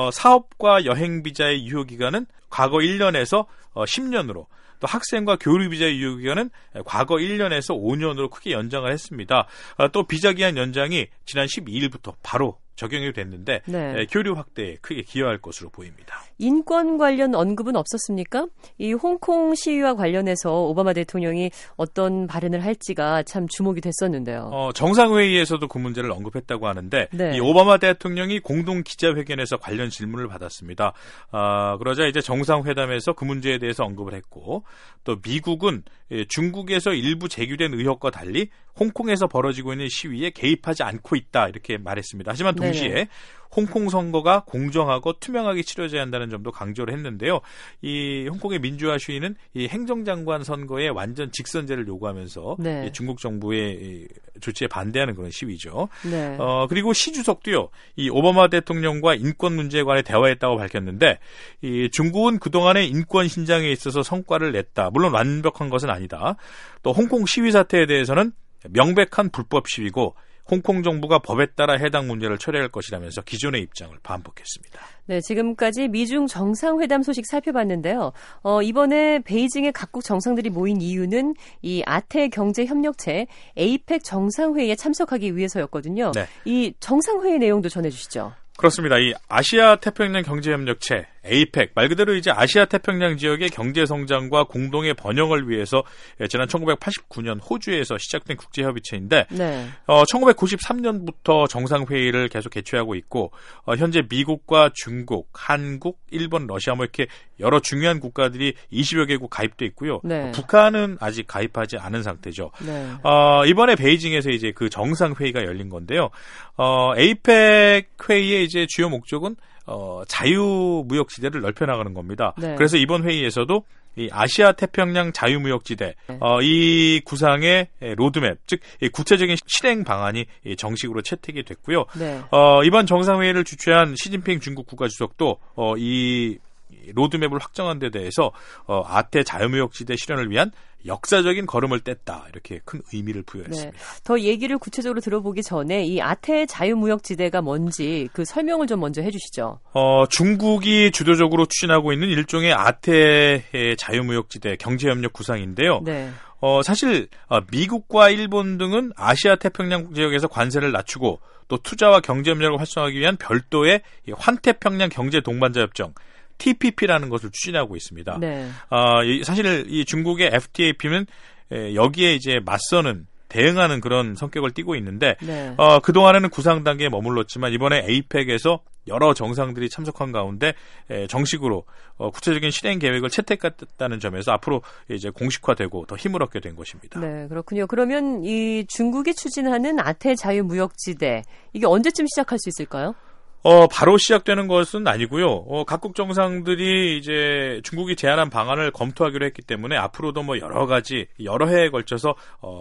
S6: 사업과 여행 비자의 유효 기간은 과거 1년에서 10년으로 또 학생과 교류 비자의 유효 기간은 과거 1년에서 5년으로 크게 연장을 했습니다. 또 비자 기한 연장이 지난 12일부터 바로 적용이 됐는데
S1: 네.
S6: 교류 확대에 크게 기여할 것으로 보입니다.
S1: 인권 관련 언급은 없었습니까? 이 홍콩 시위와 관련해서 오바마 대통령이 어떤 발언을 할지가 참 주목이 됐었는데요.
S6: 정상회의에서도 그 문제를 언급했다고 하는데
S1: 네.
S6: 이 오바마 대통령이 공동 기자회견에서 관련 질문을 받았습니다. 그러자 이제 정상회담에서 그 문제에 대해서 언급을 했고 또 미국은 중국에서 일부 제기된 의혹과 달리 홍콩에서 벌어지고 있는 시위에 개입하지 않고 있다 이렇게 말했습니다. 하지만 동시에
S1: 네네.
S6: 홍콩 선거가 공정하고 투명하게 치러져야 한다는 점도 강조를 했는데요. 이 홍콩의 민주화 시위는 이 행정장관 선거에 완전 직선제를 요구하면서
S1: 네.
S6: 이 중국 정부의 조치에 반대하는 그런 시위죠.
S1: 네.
S6: 그리고 시 주석도요. 이 오바마 대통령과 인권 문제에 관해 대화했다고 밝혔는데 이 중국은 그동안의 인권 신장에 있어서 성과를 냈다. 물론 완벽한 것은 아니다. 또 홍콩 시위 사태에 대해서는 명백한 불법 시위고 홍콩 정부가 법에 따라 해당 문제를 처리할 것이라면서 기존의 입장을 반복했습니다.
S1: 네, 지금까지 미중 정상회담 소식 살펴봤는데요. 이번에 베이징에 각국 정상들이 모인 이유는 이 아태 경제협력체 에이펙 정상회의에 참석하기 위해서였거든요.
S6: 네.
S1: 이 정상회의 내용도 전해주시죠.
S6: 그렇습니다. 이 아시아 태평양 경제협력체 에이펙 말 그대로 이제 아시아 태평양 지역의 경제 성장과 공동의 번영을 위해서 지난 1989년 호주에서 시작된 국제협의체인데
S1: 네.
S6: 1993년부터 정상회의를 계속 개최하고 있고 현재 미국과 중국, 한국, 일본, 러시아 뭐 이렇게 여러 중요한 국가들이 20여 개국 가입돼 있고요.
S1: 네.
S6: 북한은 아직 가입하지 않은 상태죠.
S1: 네.
S6: 이번에 베이징에서 이제 그 정상회의가 열린 건데요. 에이펙 회의의 이제 주요 목적은 자유무역지대를 넓혀나가는 겁니다.
S1: 네.
S6: 그래서 이번 회의에서도 이 아시아 태평양 자유무역지대 이 구상의 로드맵, 즉 구체적인 실행 방안이 정식으로 채택이 됐고요.
S1: 네.
S6: 이번 정상회의를 주최한 시진핑 중국 국가주석도 이 로드맵을 확정한 데 대해서 아태 자유무역지대 실현을 위한 역사적인 걸음을 뗐다 이렇게 큰 의미를 부여했습니다.
S1: 네. 더 얘기를 구체적으로 들어보기 전에 이 아태 자유무역지대가 뭔지 그 설명을 좀 먼저 해주시죠.
S6: 중국이 주도적으로 추진하고 있는 일종의 아태의 자유무역지대 경제협력 구상인데요.
S1: 네.
S6: 사실 미국과 일본 등은 아시아 태평양 지역에서 관세를 낮추고 또 투자와 경제협력을 활성화하기 위한 별도의 환태평양 경제동반자협정 TPP라는 것을 추진하고 있습니다.
S1: 네.
S6: 사실 이 중국의 FTAP는 여기에 이제 맞서는 대응하는 그런 성격을 띠고 있는데
S1: 네.
S6: 그동안에는 구상 단계에 머물렀지만 이번에 에이펙에서 여러 정상들이 참석한 가운데 정식으로 구체적인 실행 계획을 채택했다는 점에서 앞으로 이제 공식화되고 더 힘을 얻게 된 것입니다.
S1: 네, 그렇군요. 그러면 이 중국이 추진하는 아태 자유무역지대 이게 언제쯤 시작할 수 있을까요?
S6: 바로 시작되는 것은 아니고요. 각국 정상들이 이제 중국이 제안한 방안을 검토하기로 했기 때문에 앞으로도 뭐 여러 가지 여러 해에 걸쳐서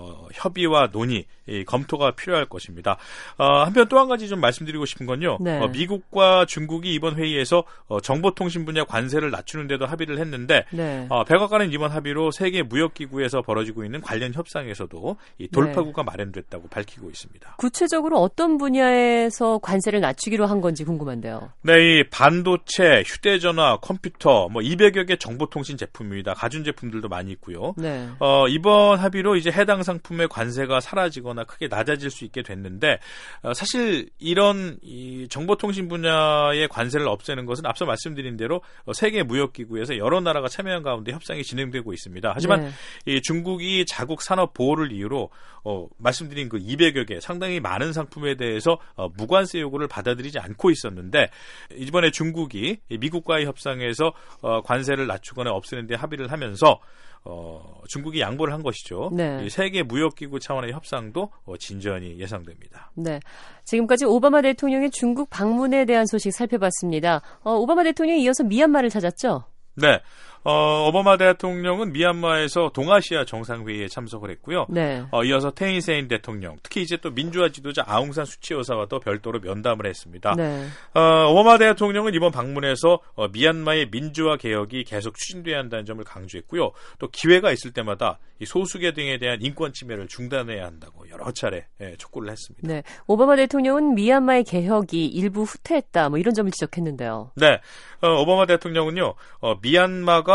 S6: 협의와 논의, 검토가 필요할 것입니다. 한편 또 한 가지 좀 말씀드리고 싶은 건요.
S1: 네.
S6: 미국과 중국이 이번 회의에서 정보통신 분야 관세를 낮추는 데도 합의를 했는데
S1: 네.
S6: 백악관은 이번 합의로 세계 무역기구에서 벌어지고 있는 관련 협상에서도 이 돌파구가 마련됐다고 밝히고 있습니다.
S1: 구체적으로 어떤 분야에서 관세를 낮추기로 한 건지 궁금한데요.
S6: 네, 이 반도체, 휴대전화, 컴퓨터, 뭐 200여 개 정보통신 제품입니다. 가전제품들도 많이 있고요.
S1: 네.
S6: 이번 합의로 이제 해당 상품의 관세가 사라지거나 크게 낮아질 수 있게 됐는데 사실 이런 이 정보통신 분야의 관세를 없애는 것은 앞서 말씀드린 대로 세계 무역기구에서 여러 나라가 참여한 가운데 협상이 진행되고 있습니다. 하지만
S1: 네.
S6: 이 중국이 자국 산업 보호를 이유로 말씀드린 그 200여 개 상당히 많은 상품에 대해서 무관세 요구를 받아들이지 않고 있었는데 이번에 중국이 미국과의 협상에서 관세를 낮추거나 없애는 데 합의를 하면서 중국이 양보를 한 것이죠.
S1: 네.
S6: 세계 무역기구 차원의 협상도 진전이 예상됩니다.
S1: 네. 지금까지 오바마 대통령의 중국 방문에 대한 소식 살펴봤습니다. 오바마 대통령이 이어서 미얀마를 찾았죠?
S6: 네. 오바마 대통령은 미얀마에서 동아시아 정상회의에 참석을 했고요.
S1: 네.
S6: 이어서 테인세인 대통령, 특히 이제 또 민주화 지도자 아웅산 수치 여사와도 별도로 면담을 했습니다.
S1: 네.
S6: 오바마 대통령은 이번 방문에서 미얀마의 민주화 개혁이 계속 추진돼야 한다는 점을 강조했고요. 또 기회가 있을 때마다 이 소수계 등에 대한 인권 침해를 중단해야 한다고 여러 차례 촉구를 했습니다.
S1: 네. 오바마 대통령은 미얀마의 개혁이 일부 후퇴했다, 뭐 이런 점을 지적했는데요.
S6: 네. 오바마 대통령은요, 미얀마가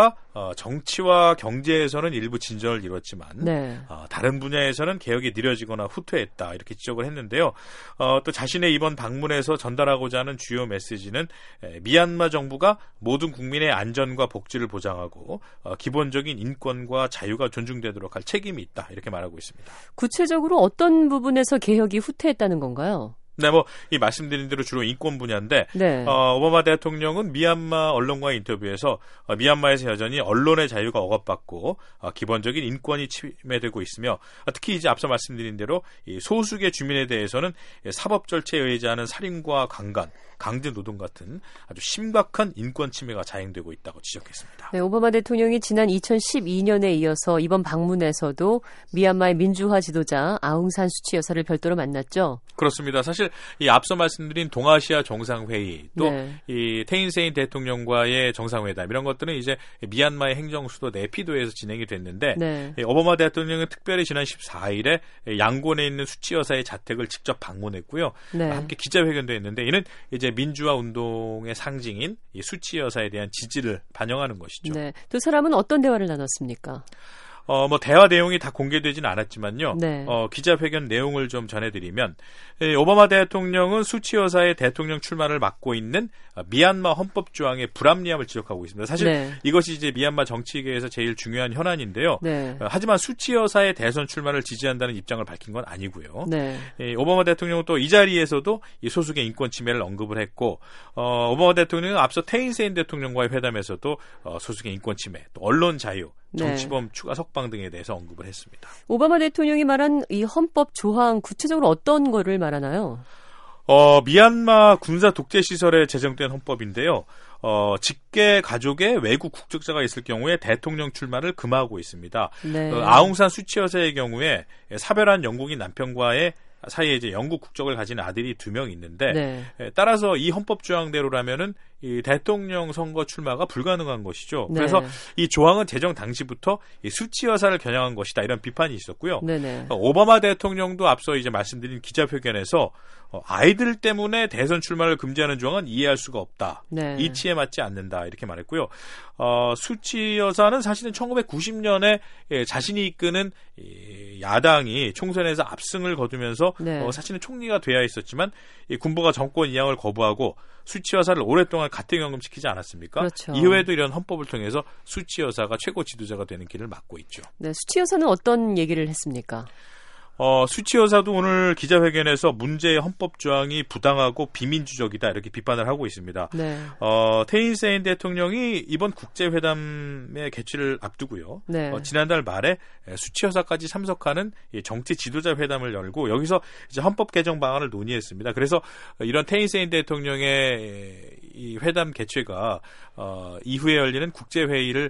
S6: 정부가 정치와 경제에서는 일부 진전을 이뤘지만
S1: 네.
S6: 다른 분야에서는 개혁이 느려지거나 후퇴했다 이렇게 지적을 했는데요. 또 자신의 이번 방문에서 전달하고자 하는 주요 메시지는 미얀마 정부가 모든 국민의 안전과 복지를 보장하고 기본적인 인권과 자유가 존중되도록 할 책임이 있다 이렇게 말하고 있습니다.
S1: 구체적으로 어떤 부분에서 개혁이 후퇴했다는 건가요?
S6: 네, 이 말씀드린 대로 주로 인권 분야인데,
S1: 네.
S6: 오바마 대통령은 미얀마 언론과의 인터뷰에서 미얀마에서 여전히 언론의 자유가 억압받고 기본적인 인권이 침해되고 있으며, 특히 이제 앞서 말씀드린 대로 이 소수의 주민에 대해서는 사법 절차에 의하지 않은 살인과 강제 노동 같은 아주 심각한 인권 침해가 자행되고 있다고 지적했습니다.
S1: 네, 오바마 대통령이 지난 2012년에 이어서 이번 방문에서도 미얀마의 민주화 지도자 아웅산 수치 여사를 별도로 만났죠.
S6: 그렇습니다. 사실 이 앞서 말씀드린 동아시아 정상회의 또 이 테인세인 대통령과의 정상회담 이런 것들은 이제 미얀마의 행정 수도 네피도에서 진행이 됐는데 오바마 대통령은 특별히 지난 14일에 양곤에 있는 수치 여사의 자택을 직접 방문했고요. 함께 기자회견도 했는데 이는 이제 민주화 운동의 상징인 이 수치 여사에 대한 지지를 반영하는 것이죠.
S1: 네. 두 사람은 어떤 대화를 나눴습니까?
S6: 대화 내용이 다 공개되지는 않았지만요. 기자회견 내용을 좀 전해드리면 오바마 대통령은 수치 여사의 대통령 출마를 막고 있는 미얀마 헌법 조항의 불합리함을 지적하고 있습니다. 사실 이것이 이제 미얀마 정치계에서 제일 중요한 현안인데요. 하지만 수치 여사의 대선 출마를 지지한다는 입장을 밝힌 건 아니고요. 오바마 대통령은 또 이 자리에서도 이 소수의 인권 침해를 언급을 했고 오바마 대통령은 앞서 테인세인 대통령과의 회담에서도 소수의 인권 침해, 또 언론 자유, 정치범 추가 석방 등에 대해서 언급을 했습니다.
S1: 오바마 대통령이 말한 이 헌법 조항 구체적으로 어떤 거를 말하나요?
S6: 미얀마 군사 독재 시설에 제정된 헌법인데요. 직계 가족에 외국 국적자가 있을 경우에 대통령 출마를 금하고 있습니다. 아웅산 수치 여사의 경우에 사별한 영국인 남편과의 사이에 이제 영국 국적을 가진 아들이 2명 있는데 따라서 이 헌법 조항대로라면은 이 대통령 선거 출마가 불가능한 것이죠. 그래서 이 조항은 제정 당시부터 이 수치 여사를 겨냥한 것이다 이런 비판이 있었고요. 오바마 대통령도 앞서 이제 말씀드린 기자회견에서 아이들 때문에 대선 출마를 금지하는 조항은 이해할 수가 없다. 이치에 맞지 않는다 이렇게 말했고요. 수치 여사는 사실은 1990년에 자신이 이끄는 야당이 총선에서 압승을 거두면서 사실은 총리가 되어야 있었지만 이 군부가 정권 이양을 거부하고 수치 여사를 오랫동안 가택연금시키지 않았습니까?
S1: 그렇죠.
S6: 이후에도 이런 헌법을 통해서 수치 여사가 최고 지도자가 되는 길을 막고 있죠.
S1: 네, 수치 여사는 어떤 얘기를 했습니까?
S6: 수치 여사도 오늘 기자회견에서 문제의 헌법 조항이 부당하고 비민주적이다 이렇게 비판을 하고 있습니다. 테인세인 대통령이 이번 국제회담의 개최를 앞두고요. 지난달 말에 수치 여사까지 참석하는 정치 지도자 회담을 열고 여기서 이제 헌법 개정 방안을 논의했습니다. 그래서 이런 테인세인 대통령의 이 회담 개최가 이후에 열리는 국제회의를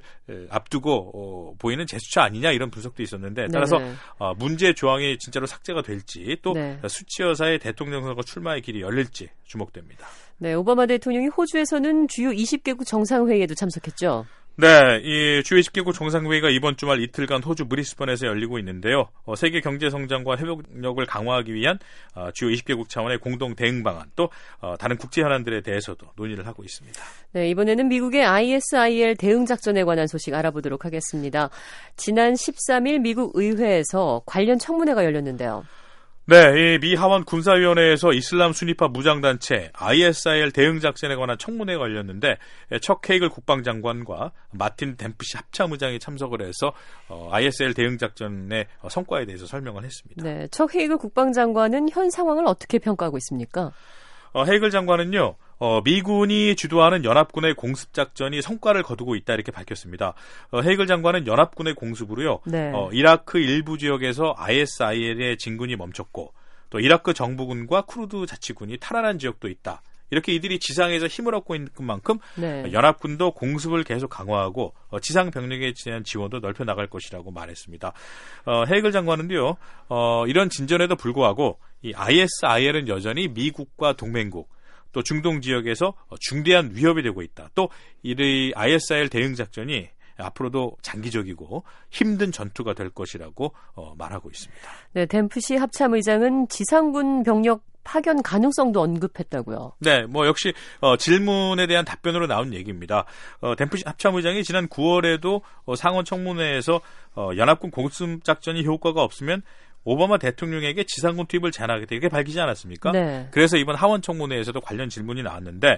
S6: 앞두고 보이는 제스처 아니냐 이런 분석도 있었는데 따라서 문제 조항이 진짜로 삭제가 될지 또 수치 여사의 대통령 선거 출마의 길이 열릴지 주목됩니다.
S1: 네, 오바마 대통령이 호주에서는 주요 20개국 정상회의에도 참석했죠.
S6: 네, 이 주요 20개국 정상회의가 이번 주말 이틀간 호주 브리스번에서 열리고 있는데요. 세계 경제 성장과 회복력을 강화하기 위한 주요 20개국 차원의 공동 대응 방안 또 다른 국제 현안들에 대해서도 논의를 하고 있습니다. 네,
S1: 이번에는 미국의 ISIL 대응 작전에 관한 소식 알아보도록 하겠습니다. 지난 13일 미국 의회에서 관련 청문회가 열렸는데요.
S6: 네, 이 미 하원 군사위원회에서 이슬람 순위파 무장단체 ISIL 대응작전에 관한 청문회가 열렸는데 척 헤이글 국방장관과 마틴 댐프시 합참의장이 참석을 해서 ISIL 대응작전의 성과에 대해서 설명을 했습니다.
S1: 네, 척 헤이글 국방장관은 현 상황을 어떻게 평가하고 있습니까?
S6: 헤이글 장관은요. 미군이 주도하는 연합군의 공습작전이 성과를 거두고 있다 이렇게 밝혔습니다. 헤이글 장관은 연합군의 공습으로요. 이라크 일부 지역에서 ISIL의 진군이 멈췄고 또 이라크 정부군과 쿠르드 자치군이 탈환한 지역도 있다. 이렇게 이들이 지상에서 힘을 얻고 있는 만큼 연합군도 공습을 계속 강화하고 지상 병력에 대한 지원도 넓혀 나갈 것이라고 말했습니다. 헤이글 장관은요. 이런 진전에도 불구하고 이 ISIL은 여전히 미국과 동맹국 또 중동 지역에서 중대한 위협이 되고 있다. 또 이 ISIL 대응 작전이 앞으로도 장기적이고 힘든 전투가 될 것이라고 말하고 있습니다.
S1: 네, 댐프시 합참의장은 지상군 병력 파견 가능성도 언급했다고요.
S6: 네, 뭐 역시 질문에 대한 답변으로 나온 얘기입니다. 댐프시 합참의장이 지난 9월에도 상원 청문회에서 연합군 공습 작전이 효과가 없으면 오바마 대통령에게 지상군 투입을 제안하겠다 이렇게 밝히지 않았습니까?
S1: 네.
S6: 그래서 이번 하원 청문회에서도 관련 질문이 나왔는데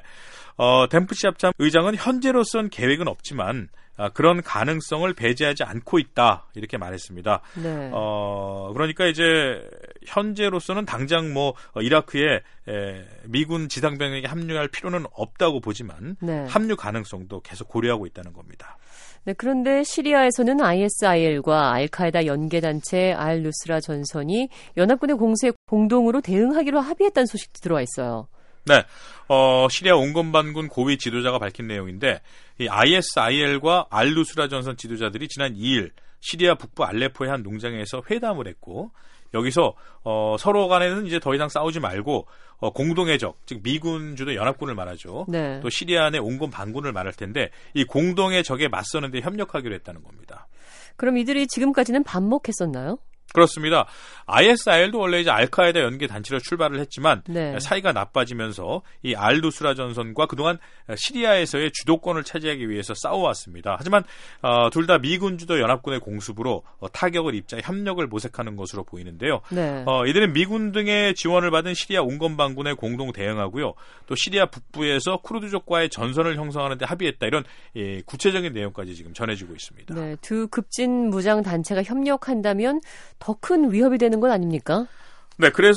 S6: 댐프시 합참 의장은 현재로선 계획은 없지만 그런 가능성을 배제하지 않고 있다 이렇게 말했습니다.
S1: 네.
S6: 그러니까 이제 현재로서는 당장 뭐 이라크에 미군 지상병력이 합류할 필요는 없다고 보지만
S1: 네.
S6: 합류 가능성도 계속 고려하고 있다는 겁니다.
S1: 네, 그런데 시리아에서는 ISIL과 알카에다 연계단체 알-누스라 전선이 연합군의 공세에 공동으로 대응하기로 합의했다는 소식도 들어와 있어요.
S6: 네, 시리아 온건반군 고위 지도자가 밝힌 내용인데 이 ISIL과 알-누스라 전선 지도자들이 지난 2일 시리아 북부 알레포의 한 농장에서 회담을 했고 여기서 서로 간에는 이제 더 이상 싸우지 말고 공동의 적, 즉 미군 주도 연합군을 말하죠.
S1: 네.
S6: 또 시리아 내 온건 반군을 말할 텐데 이 공동의 적에 맞서는 데 협력하기로 했다는 겁니다.
S1: 그럼 이들이 지금까지는 반목했었나요?
S6: 그렇습니다. ISIL도 원래 이제 알카에다 연계 단체로 출발을 했지만
S1: 네.
S6: 사이가 나빠지면서 이 알-누스라 전선과 그동안 시리아에서의 주도권을 차지하기 위해서 싸워왔습니다. 하지만 둘 다 미군 주도 연합군의 공습으로 타격을 입자 협력을 모색하는 것으로 보이는데요.
S1: 네.
S6: 이들은 미군 등의 지원을 받은 시리아 온건반군에 공동 대응하고요. 또 시리아 북부에서 쿠르드족과의 전선을 형성하는 데 합의했다. 이런 구체적인 내용까지 지금 전해지고 있습니다.
S1: 네, 두 급진 무장 단체가 협력한다면 더 큰 위협이 되는 건 아닙니까?
S6: 네, 그래서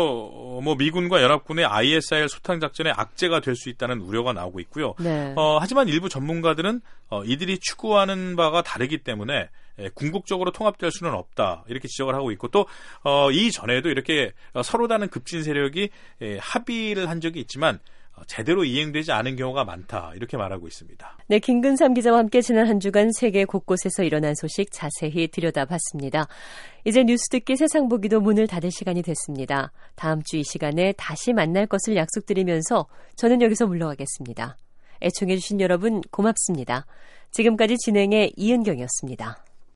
S6: 뭐 미군과 연합군의 ISIL 소탕 작전의 악재가 될 수 있다는 우려가 나오고 있고요.
S1: 네.
S6: 하지만 일부 전문가들은 이들이 추구하는 바가 다르기 때문에 궁극적으로 통합될 수는 없다 이렇게 지적을 하고 있고 또 이전에도 이렇게 서로 다른 급진 세력이 합의를 한 적이 있지만 제대로 이행되지 않은 경우가 많다 이렇게 말하고 있습니다.
S1: 네, 김근삼 기자와 함께 지난 한 주간 세계 곳곳에서 일어난 소식 자세히 들여다봤습니다. 이제 뉴스 듣기 세상 보기도 문을 닫을 시간이 됐습니다. 다음 주 이 시간에 다시 만날 것을 약속드리면서 저는 여기서 물러가겠습니다. 애청해 주신 여러분 고맙습니다. 지금까지 진행의 이은경이었습니다.